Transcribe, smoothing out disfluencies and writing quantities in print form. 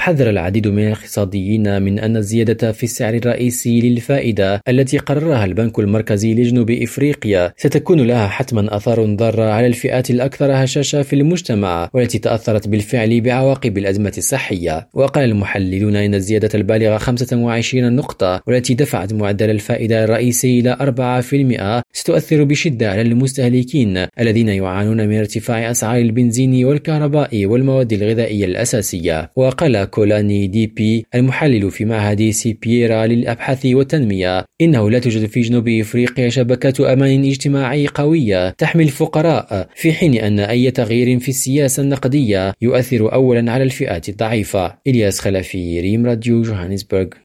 حذر العديد من الاقتصاديين من أن الزيادة في السعر الرئيسي للفائدة التي قررها البنك المركزي لجنوب إفريقيا ستكون لها حتما آثار ضارة على الفئات الأكثر هشاشة في المجتمع والتي تأثرت بالفعل بعواقب الأزمة الصحية. وقال المحللون إن الزيادة البالغة 25 نقطة والتي دفعت معدل الفائدة الرئيسي إلى 4% ستؤثر بشدة على المستهلكين الذين يعانون من ارتفاع أسعار البنزين والكهرباء والمواد الغذائية الأساسية. وقال كولاني دي بي المحلل في معهد سيبيرا للأبحاث والتنمية إنه لا توجد في جنوب إفريقيا شبكة أمان اجتماعي قوية تحمي الفقراء، في حين أن أي تغيير في السياسة النقدية يؤثر أولا على الفئات الضعيفة. إلياس خلفي، ريم راديو، جوهانسبرغ.